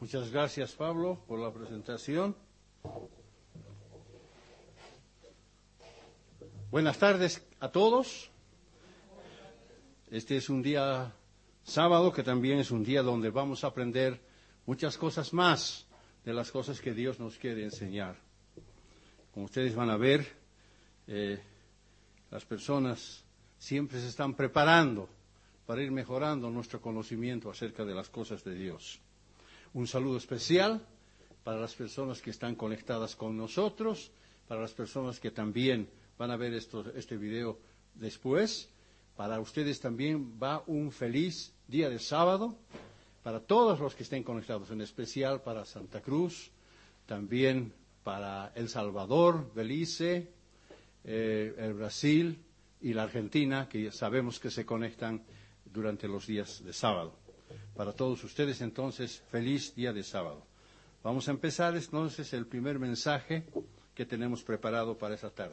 Muchas gracias, Pablo, por la presentación. Buenas tardes a todos. Este es un día sábado que también es un día donde vamos a aprender muchas cosas más de las cosas que Dios nos quiere enseñar. Como ustedes van a ver, las personas siempre se están preparando para ir mejorando nuestro conocimiento acerca de las cosas de Dios. Un saludo especial para las personas que están conectadas con nosotros, para las personas que también van a ver este video después. Para ustedes también va un feliz día de sábado, para todos los que estén conectados, en especial para Santa Cruz, también para El Salvador, Belice, el Brasil y la Argentina, que sabemos que se conectan durante los días de sábado. Para todos ustedes, entonces, feliz día de sábado. Vamos a empezar, entonces, el primer mensaje que tenemos preparado para esta tarde.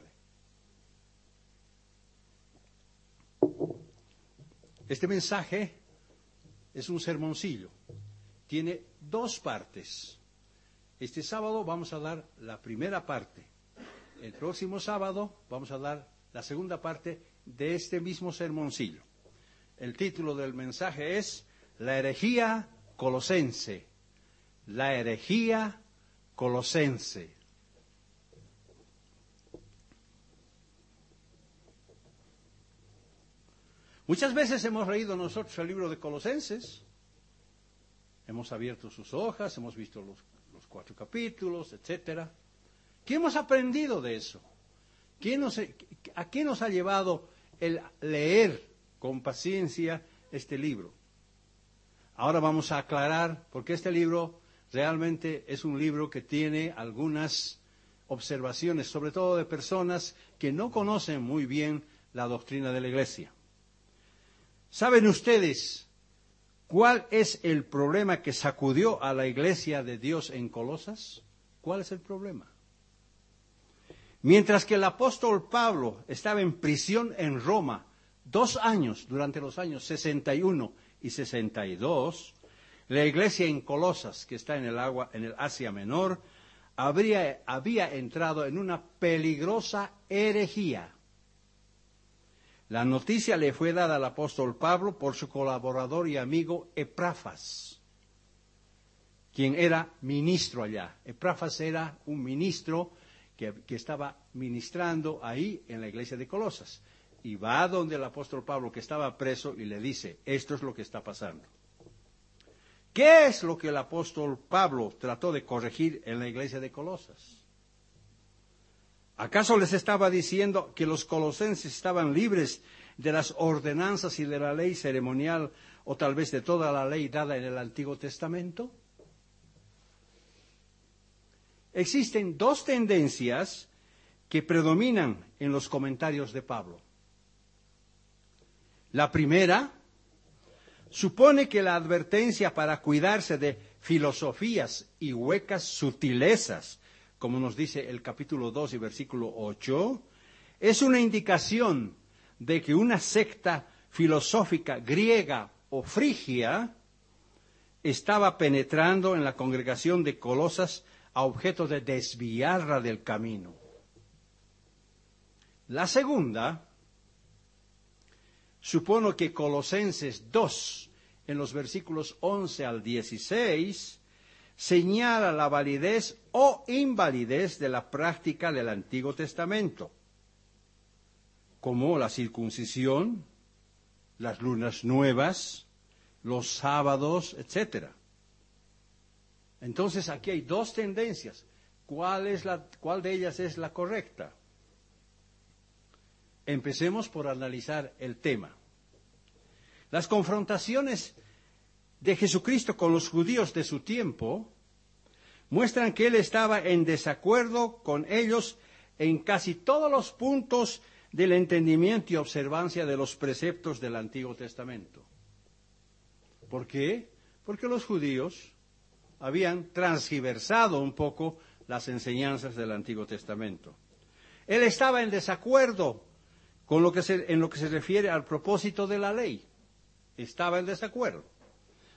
Este mensaje es un sermoncillo. Tiene dos partes. Este sábado vamos a dar la primera parte. El próximo sábado vamos a dar la segunda parte de este mismo sermoncillo. El título del mensaje es La herejía colosense. La herejía colosense. Muchas veces hemos leído nosotros el libro de Colosenses, hemos abierto sus hojas, hemos visto los 4 capítulos, etcétera. ¿Qué hemos aprendido de eso? ¿A qué nos ha llevado el leer con paciencia este libro? Ahora vamos a aclarar, porque este libro realmente es un libro que tiene algunas observaciones, sobre todo de personas que no conocen muy bien la doctrina de la Iglesia. ¿Saben ustedes cuál es el problema que sacudió a la Iglesia de Dios en Colosas? ¿Cuál es el problema? Mientras que el apóstol Pablo estaba en prisión en Roma 2 años, durante los años 61 y 62, la iglesia en Colosas, que está en el Asia Menor, había entrado en una peligrosa herejía. La noticia le fue dada al apóstol Pablo por su colaborador y amigo Epafras, quien era ministro allá. Epafras era un ministro que estaba ministrando ahí en la iglesia de Colosas. Y va donde el apóstol Pablo, que estaba preso, y le dice, esto es lo que está pasando. ¿Qué es lo que el apóstol Pablo trató de corregir en la iglesia de Colosas? ¿Acaso les estaba diciendo que los colosenses estaban libres de las ordenanzas y de la ley ceremonial, o tal vez de toda la ley dada en el Antiguo Testamento? Existen 2 tendencias que predominan en los comentarios de Pablo. La primera supone que la advertencia para cuidarse de filosofías y huecas sutilezas, como nos dice el capítulo 2 y versículo 8, es una indicación de que una secta filosófica griega o frigia estaba penetrando en la congregación de Colosas a objeto de desviarla del camino. La segunda supone que Colosenses 2, en los versículos 11 al 16, señala la validez o invalidez de la práctica del Antiguo Testamento, como la circuncisión, las lunas nuevas, los sábados, etcétera. Entonces aquí hay 2 tendencias. ¿Cuál de ellas es la correcta? Empecemos por analizar el tema. Las confrontaciones de Jesucristo con los judíos de su tiempo muestran que Él estaba en desacuerdo con ellos en casi todos los puntos del entendimiento y observancia de los preceptos del Antiguo Testamento. ¿Por qué? Porque los judíos habían transgiversado un poco las enseñanzas del Antiguo Testamento. Él estaba en desacuerdo en lo que se refiere al propósito de la ley. Estaba en desacuerdo.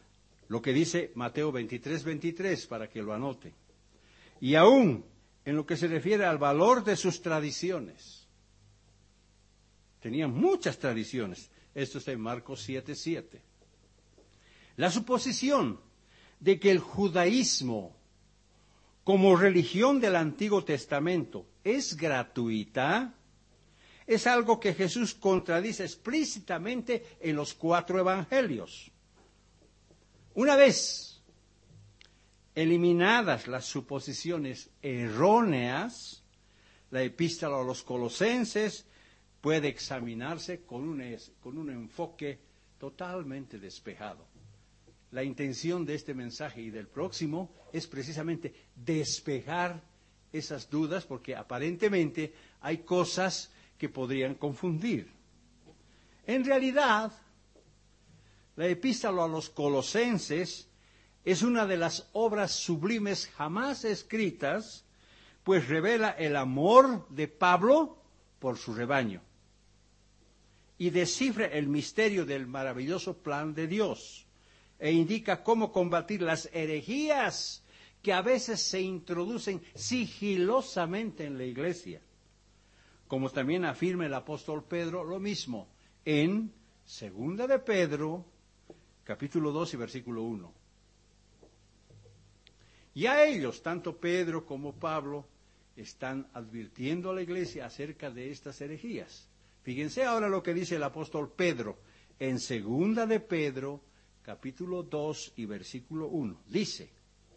lo que dice Mateo 23:23, para que lo anote. Y aún en lo que se refiere al valor de sus tradiciones. Tenían muchas tradiciones. Esto está en Marcos 7:7. La suposición de que el judaísmo, como religión del Antiguo Testamento, es gratuita, es algo que Jesús contradice explícitamente en los 4 evangelios. Una vez eliminadas las suposiciones erróneas, la epístola a los Colosenses puede examinarse con un enfoque totalmente despejado. La intención de este mensaje y del próximo es precisamente despejar esas dudas, porque aparentemente hay cosas que podrían confundir. En realidad, la epístola a los Colosenses es una de las obras sublimes jamás escritas, pues revela el amor de Pablo por su rebaño y descifra el misterio del maravilloso plan de Dios e indica cómo combatir las herejías que a veces se introducen sigilosamente en la iglesia. Como también afirma el apóstol Pedro lo mismo en 2 de Pedro, capítulo 2 y versículo 1. Ya ellos, tanto Pedro como Pablo, están advirtiendo a la iglesia acerca de estas herejías. Fíjense ahora lo que dice el apóstol Pedro en 2 de Pedro, capítulo 2 y versículo 1. Dice,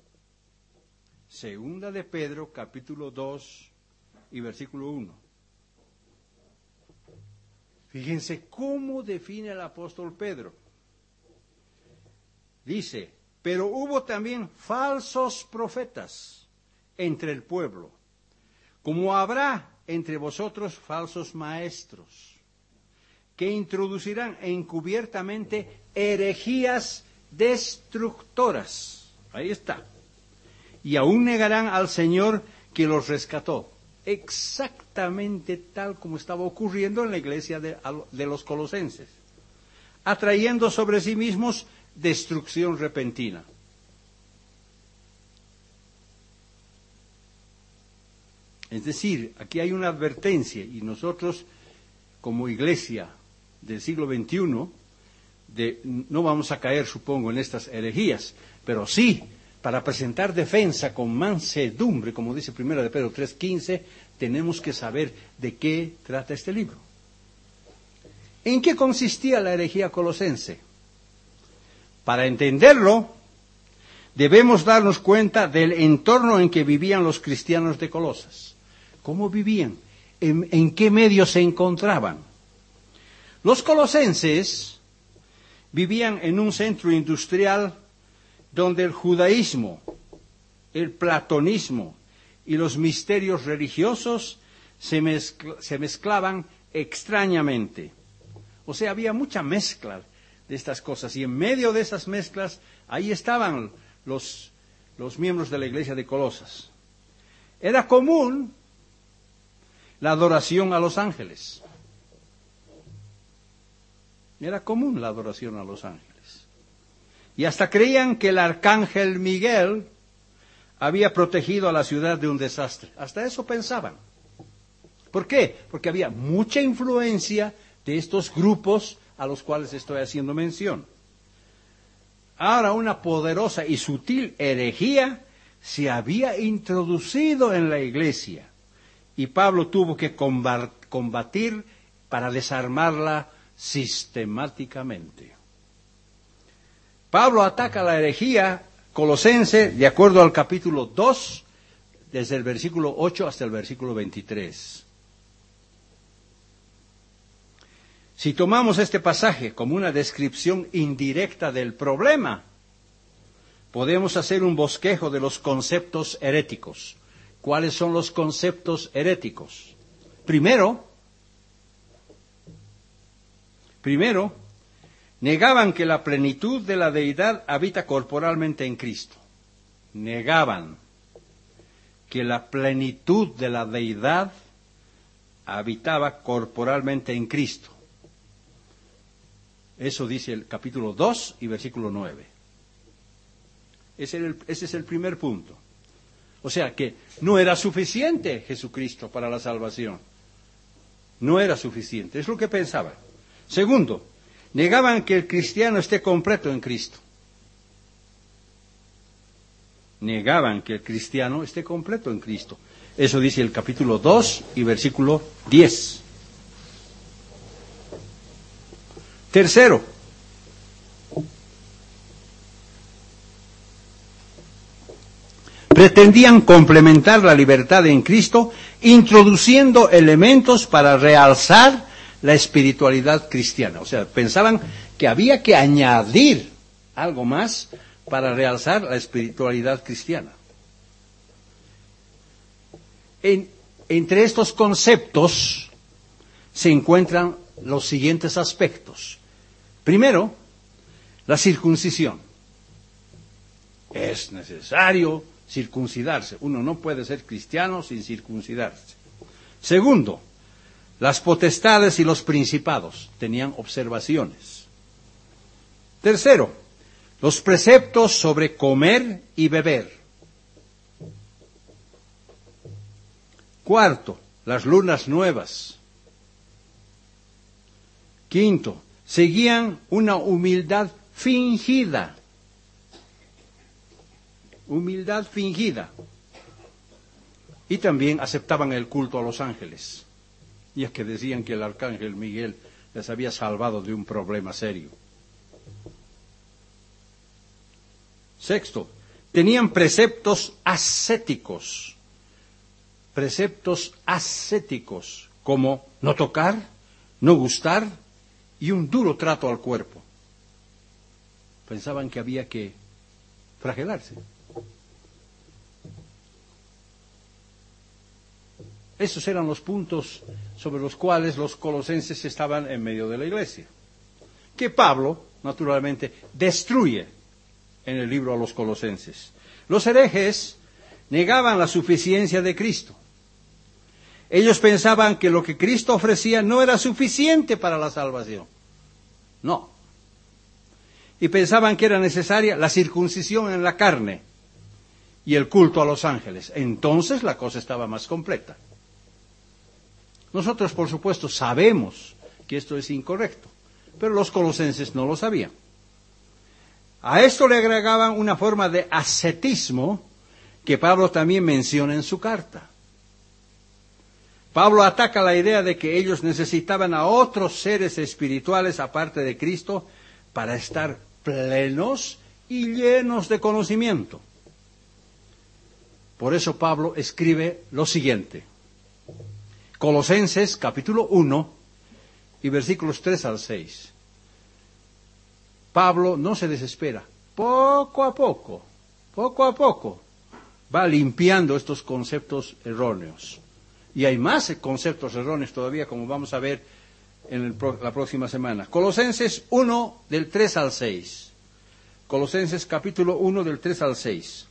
2 de Pedro, capítulo 2 y versículo 1. Fíjense cómo define el apóstol Pedro. Dice, pero hubo también falsos profetas entre el pueblo, como habrá entre vosotros falsos maestros, que introducirán encubiertamente herejías destructoras. Ahí está. Y aún negarán al Señor que los rescató. Exactamente tal como estaba ocurriendo en la iglesia de los Colosenses, atrayendo sobre sí mismos destrucción repentina. Es decir, aquí hay una advertencia, y nosotros, como iglesia del siglo XXI, no vamos a caer, supongo, en estas herejías, pero sí, para presentar defensa con mansedumbre, como dice 1 de Pedro 3:15, tenemos que saber de qué trata este libro. ¿En qué consistía la herejía colosense? Para entenderlo, debemos darnos cuenta del entorno en que vivían los cristianos de Colosas. ¿Cómo vivían? ¿En qué medio se encontraban? Los colosenses vivían en un centro industrial donde el judaísmo, el platonismo y los misterios religiosos se mezclaban extrañamente. O sea, había mucha mezcla de estas cosas, y en medio de esas mezclas, ahí estaban los miembros de la iglesia de Colosas. Era común la adoración a los ángeles. Era común la adoración a los ángeles. Y hasta creían que el arcángel Miguel había protegido a la ciudad de un desastre. Hasta eso pensaban. ¿Por qué? Porque había mucha influencia de estos grupos a los cuales estoy haciendo mención. Ahora una poderosa y sutil herejía se había introducido en la iglesia y Pablo tuvo que combatir para desarmarla sistemáticamente. Pablo ataca la herejía colosense de acuerdo al capítulo 2, desde el versículo 8 hasta el versículo 23. Si tomamos este pasaje como una descripción indirecta del problema, podemos hacer un bosquejo de los conceptos heréticos. ¿Cuáles son los conceptos heréticos? Primero, negaban que la plenitud de la deidad habita corporalmente en Cristo. Negaban que la plenitud de la deidad habitaba corporalmente en Cristo. Eso dice el capítulo 2 y versículo 9. Ese es el primer punto. O sea que no era suficiente Jesucristo para la salvación. No era suficiente, es lo que pensaban. Segundo, negaban que el cristiano esté completo en Cristo. Negaban que el cristiano esté completo en Cristo. Eso dice el capítulo 2 y versículo 10. Tercero, pretendían complementar la libertad en Cristo introduciendo elementos para realzar la espiritualidad cristiana. O sea, pensaban que había que añadir algo más para realzar la espiritualidad cristiana. Entre estos conceptos se encuentran los siguientes aspectos. Primero, la circuncisión. Es necesario circuncidarse. Uno no puede ser cristiano sin circuncidarse. Segundo, las potestades y los principados tenían observaciones. Tercero, los preceptos sobre comer y beber. Cuarto, las lunas nuevas. Quinto, seguían una humildad fingida. Humildad fingida. Y también aceptaban el culto a los ángeles. Y es que decían que el arcángel Miguel les había salvado de un problema serio. Sexto, tenían preceptos ascéticos. Preceptos ascéticos, como no tocar, no gustar y un duro trato al cuerpo. Pensaban que había que flagelarse. Esos eran los puntos sobre los cuales los colosenses estaban en medio de la iglesia, que Pablo, naturalmente, destruye en el libro a los colosenses. Los herejes negaban la suficiencia de Cristo. Ellos pensaban que lo que Cristo ofrecía no era suficiente para la salvación. No. Y pensaban que era necesaria la circuncisión en la carne y el culto a los ángeles. Entonces la cosa estaba más completa. Nosotros, por supuesto, sabemos que esto es incorrecto, pero los colosenses no lo sabían. A esto le agregaban una forma de ascetismo que Pablo también menciona en su carta. Pablo ataca la idea de que ellos necesitaban a otros seres espirituales aparte de Cristo para estar plenos y llenos de conocimiento. Por eso Pablo escribe lo siguiente. Colosenses capítulo 1 y versículos 3 al 6. Pablo no se desespera. Poco a poco, va limpiando estos conceptos erróneos. Y hay más conceptos erróneos todavía, como vamos a ver en la próxima semana. Colosenses 1 del 3 al 6. Colosenses capítulo 1 del 3 al 6.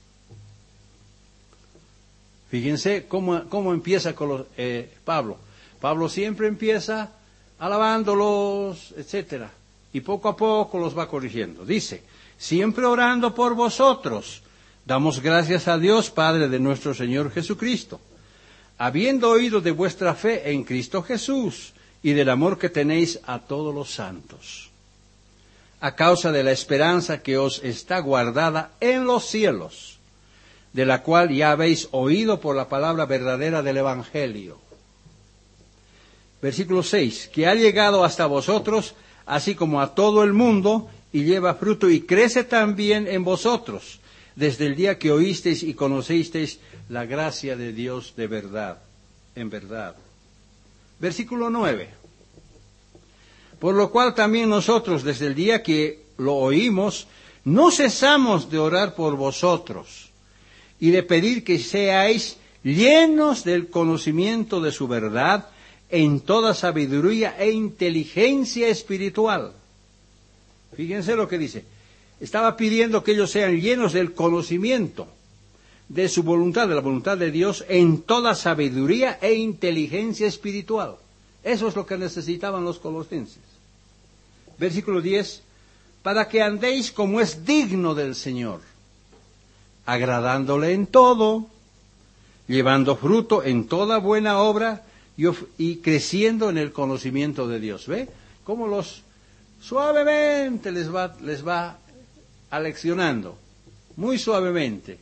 Fíjense cómo empieza Pablo. Pablo siempre empieza alabándolos, etcétera, y poco a poco los va corrigiendo. Dice, siempre orando por vosotros, damos gracias a Dios, Padre de nuestro Señor Jesucristo, habiendo oído de vuestra fe en Cristo Jesús y del amor que tenéis a todos los santos, a causa de la esperanza que os está guardada en los cielos, de la cual ya habéis oído por la palabra verdadera del Evangelio. Versículo 6, que ha llegado hasta vosotros, así como a todo el mundo, y lleva fruto y crece también en vosotros, desde el día que oísteis y conocisteis la gracia de Dios de verdad, en verdad. Versículo 9, por lo cual también nosotros, desde el día que lo oímos, no cesamos de orar por vosotros, y de pedir que seáis llenos del conocimiento de su verdad en toda sabiduría e inteligencia espiritual. Fíjense lo que dice. Estaba pidiendo que ellos sean llenos del conocimiento de su voluntad, de la voluntad de Dios, en toda sabiduría e inteligencia espiritual. Eso es lo que necesitaban los colosenses. Versículo 10, para que andéis como es digno del Señor, agradándole en todo, llevando fruto en toda buena obra y creciendo en el conocimiento de Dios. ¿Ve? Cómo suavemente les va aleccionando, muy suavemente.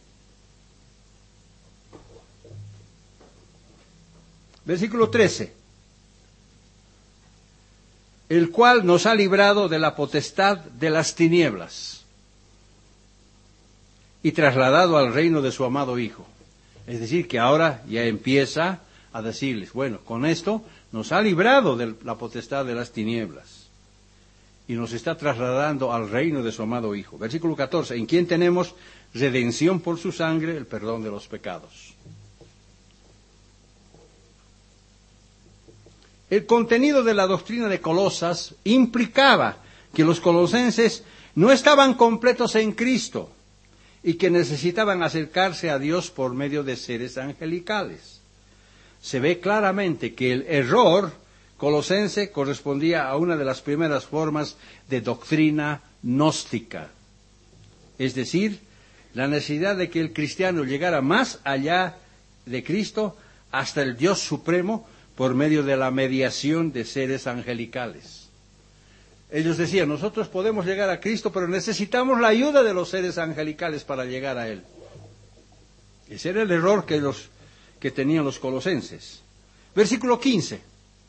Versículo 13. El cual nos ha librado de la potestad de las tinieblas y trasladado al reino de su amado Hijo. Es decir, que ahora ya empieza a decirles, bueno, con esto nos ha librado de la potestad de las tinieblas y nos está trasladando al reino de su amado Hijo. Versículo 14, en quien tenemos redención por su sangre, el perdón de los pecados. El contenido de la doctrina de Colosas implicaba que los colosenses no estaban completos en Cristo y que necesitaban acercarse a Dios por medio de seres angelicales. Se ve claramente que el error colosense correspondía a una de las primeras formas de doctrina gnóstica, es decir, la necesidad de que el cristiano llegara más allá de Cristo hasta el Dios supremo por medio de la mediación de seres angelicales. Ellos decían, nosotros podemos llegar a Cristo, pero necesitamos la ayuda de los seres angelicales para llegar a Él. Ese era el error que tenían los colosenses. Versículo 15.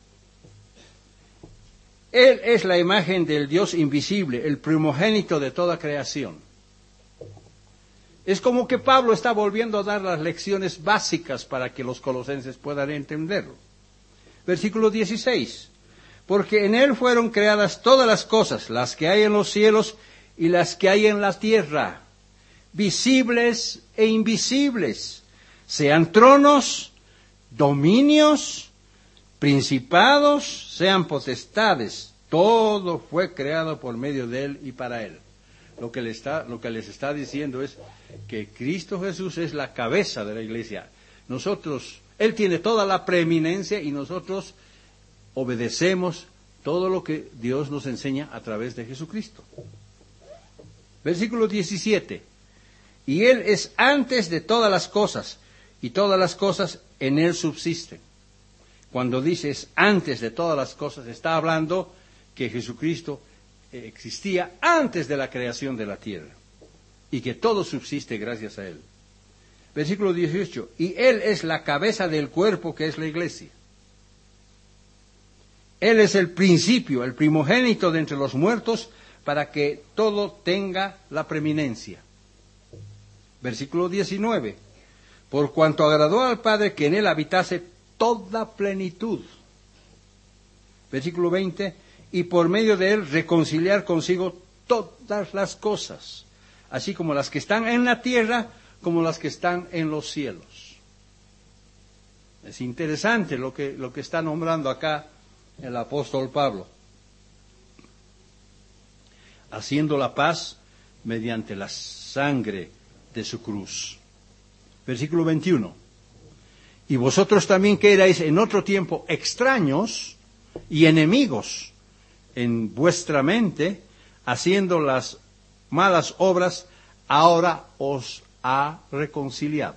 Él es la imagen del Dios invisible, el primogénito de toda creación. Es como que Pablo está volviendo a dar las lecciones básicas para que los colosenses puedan entenderlo. Versículo 16. Porque en Él fueron creadas todas las cosas, las que hay en los cielos y las que hay en la tierra, visibles e invisibles, sean tronos, dominios, principados, sean potestades. Todo fue creado por medio de Él y para Él. Lo que les está diciendo es que Cristo Jesús es la cabeza de la iglesia. Él tiene toda la preeminencia y nosotros obedecemos todo lo que Dios nos enseña a través de Jesucristo. Versículo 17. Y Él es antes de todas las cosas, y todas las cosas en Él subsisten. Cuando dices antes de todas las cosas, está hablando que Jesucristo existía antes de la creación de la tierra, y que todo subsiste gracias a Él. Versículo 18, y Él es la cabeza del cuerpo que es la iglesia. Él es el principio, el primogénito de entre los muertos, para que todo tenga la preeminencia. Versículo 19, por cuanto agradó al Padre que en Él habitase toda plenitud. Versículo 20, y por medio de Él reconciliar consigo todas las cosas, así como las que están en la tierra, como las que están en los cielos. Es interesante lo que está nombrando acá el apóstol Pablo. Haciendo la paz mediante la sangre de su cruz. Versículo 21. Y vosotros también que erais en otro tiempo extraños y enemigos en vuestra mente, haciendo las malas obras, ahora os ha reconciliado.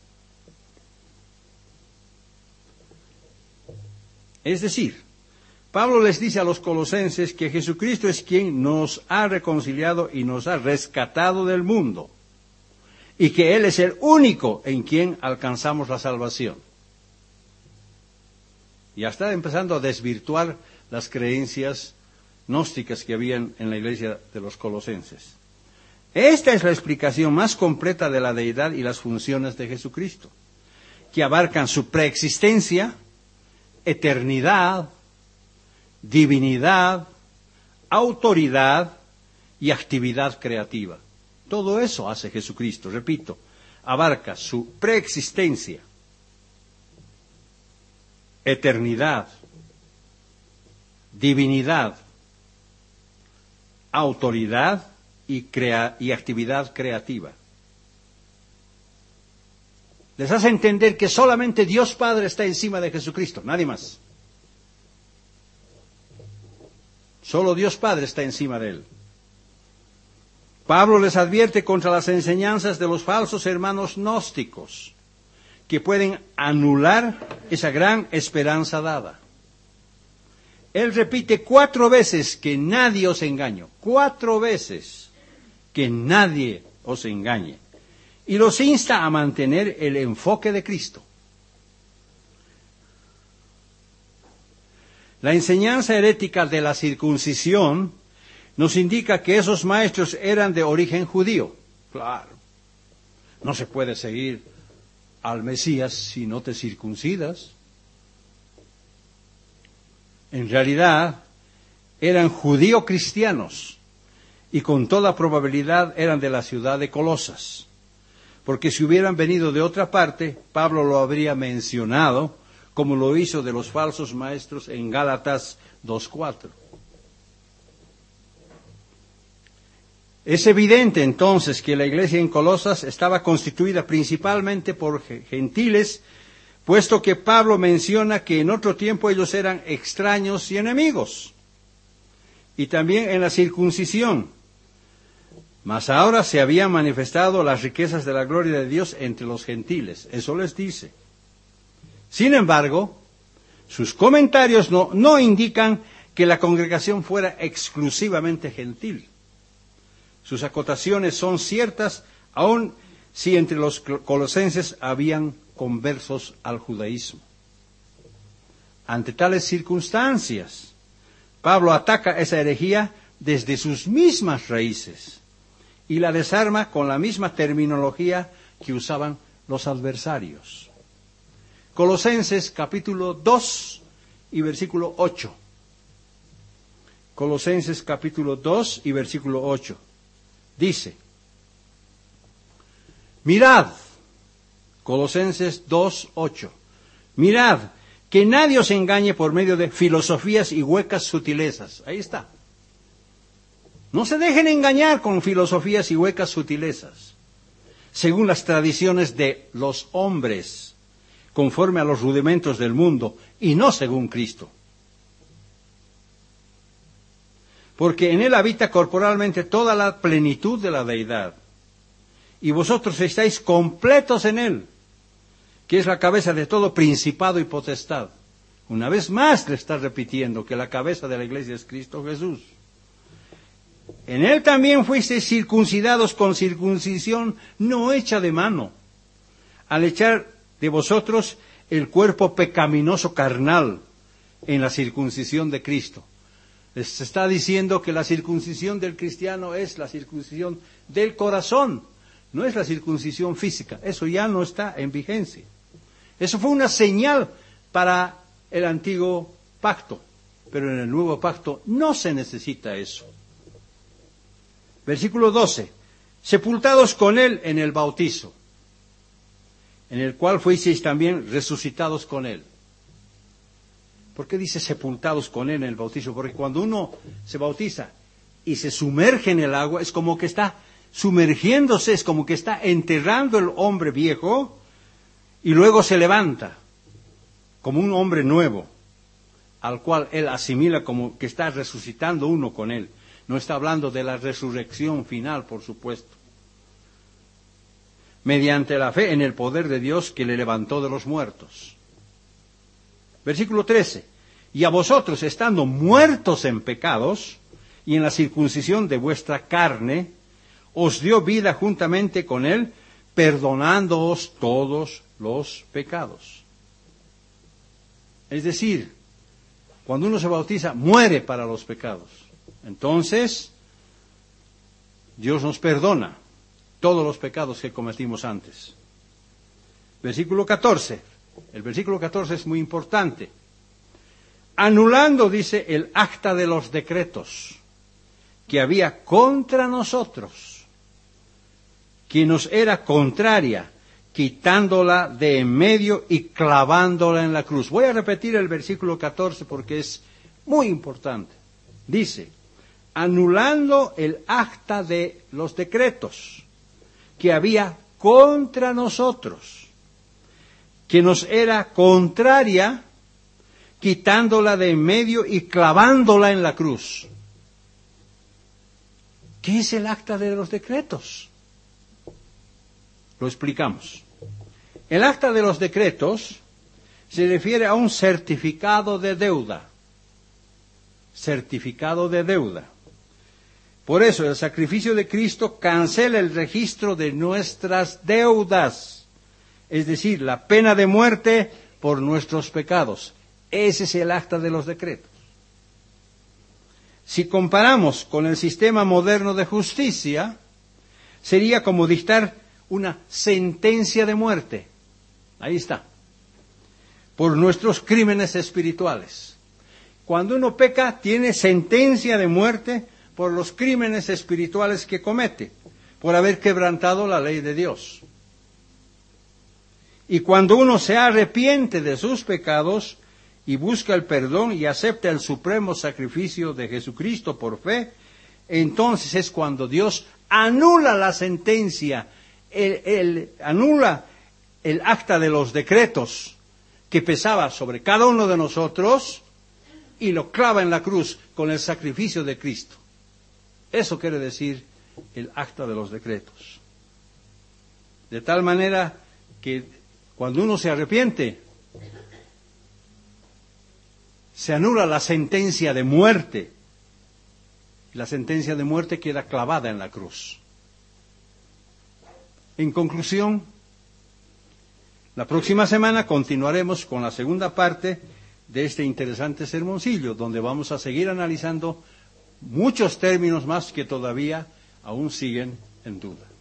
Es decir, Pablo les dice a los colosenses que Jesucristo es quien nos ha reconciliado y nos ha rescatado del mundo, y que Él es el único en quien alcanzamos la salvación. Ya está empezando a desvirtuar las creencias gnósticas que habían en la iglesia de los colosenses. Esta es la explicación más completa de la deidad y las funciones de Jesucristo, que abarcan su preexistencia, eternidad, divinidad, autoridad y actividad creativa. Todo eso hace Jesucristo, repito, abarca su preexistencia, eternidad, divinidad, autoridad y actividad creativa. Les hace entender que solamente Dios Padre está encima de Jesucristo, nadie más. Solo Dios Padre está encima de Él. Pablo les advierte contra las enseñanzas de los falsos hermanos gnósticos, que pueden anular esa gran esperanza dada. Él repite 4 veces que nadie os engañe, 4 veces que nadie os engañe, y los insta a mantener el enfoque de Cristo. La enseñanza herética de la circuncisión nos indica que esos maestros eran de origen judío. Claro, no se puede seguir al Mesías si no te circuncidas. En realidad, eran judío-cristianos y con toda probabilidad eran de la ciudad de Colosas, porque si hubieran venido de otra parte, Pablo lo habría mencionado, como lo hizo de los falsos maestros en Gálatas 2:4. Es evidente entonces que la iglesia en Colosas estaba constituida principalmente por gentiles, puesto que Pablo menciona que en otro tiempo ellos eran extraños y enemigos, y también en la circuncisión. Mas ahora se habían manifestado las riquezas de la gloria de Dios entre los gentiles, eso les dice. Sin embargo, sus comentarios no indican que la congregación fuera exclusivamente gentil. Sus acotaciones son ciertas, aun si entre los colosenses habían conversos al judaísmo. Ante tales circunstancias, Pablo ataca esa herejía desde sus mismas raíces y la desarma con la misma terminología que usaban los adversarios. Colosenses capítulo 2 y versículo 8. Colosenses capítulo 2 y versículo 8. Dice, mirad, Colosenses 2:8, mirad, que nadie os engañe por medio de filosofías y huecas sutilezas. Ahí está. No se dejen engañar con filosofías y huecas sutilezas, según las tradiciones de los hombres, conforme a los rudimentos del mundo, y no según Cristo. Porque en él habita corporalmente toda la plenitud de la deidad, y vosotros estáis completos en él, que es la cabeza de todo principado y potestad. Una vez más le está repitiendo que la cabeza de la iglesia es Cristo Jesús. En él también fuisteis circuncidados con circuncisión no hecha de mano, al echar de vosotros el cuerpo pecaminoso carnal en la circuncisión de Cristo. Les está diciendo que la circuncisión del cristiano es la circuncisión del corazón, no es la circuncisión física. Eso ya no está en vigencia. Eso fue una señal para el antiguo pacto, pero en el nuevo pacto no se necesita eso. Versículo 12. Sepultados con él en el bautizo, en el cual fuisteis también resucitados con él. ¿Por qué dice sepultados con él en el bautizo? Porque cuando uno se bautiza y se sumerge en el agua, es como que está sumergiéndose, es como que está enterrando el hombre viejo y luego se levanta como un hombre nuevo, al cual él asimila como que está resucitando uno con él. No está hablando de la resurrección final, por supuesto. Mediante la fe en el poder de Dios que le levantó de los muertos. Versículo 13. Y a vosotros, estando muertos en pecados y en la circuncisión de vuestra carne, os dio vida juntamente con él, perdonándoos todos los pecados. Es decir, cuando uno se bautiza, muere para los pecados. Entonces, Dios nos perdona todos los pecados que cometimos antes. Versículo 14. El versículo 14 es muy importante. Anulando, dice, el acta de los decretos que había contra nosotros, que nos era contraria, quitándola de en medio y clavándola en la cruz. Voy a repetir el versículo 14 porque es muy importante. Dice, anulando el acta de los decretos que había contra nosotros, que nos era contraria, quitándola de en medio y clavándola en la cruz. ¿Qué es el acta de los decretos? Lo explicamos. El acta de los decretos se refiere a un certificado de deuda. Certificado de deuda. Por eso el sacrificio de Cristo cancela el registro de nuestras deudas. Es decir, la pena de muerte por nuestros pecados. Ese es el acta de los decretos. Si comparamos con el sistema moderno de justicia, sería como dictar una sentencia de muerte. Ahí está. Por nuestros crímenes espirituales. Cuando uno peca, tiene sentencia de muerte por los crímenes espirituales que comete, por haber quebrantado la ley de Dios. Y cuando uno se arrepiente de sus pecados y busca el perdón y acepta el supremo sacrificio de Jesucristo por fe, entonces es cuando Dios anula la sentencia, anula el acta de los decretos que pesaba sobre cada uno de nosotros y lo clava en la cruz con el sacrificio de Cristo. Eso quiere decir el acta de los decretos. De tal manera que cuando uno se arrepiente, se anula la sentencia de muerte. La sentencia de muerte queda clavada en la cruz. En conclusión, la próxima semana continuaremos con la segunda parte de este interesante sermoncillo, donde vamos a seguir analizando muchos términos más que todavía aún siguen en duda.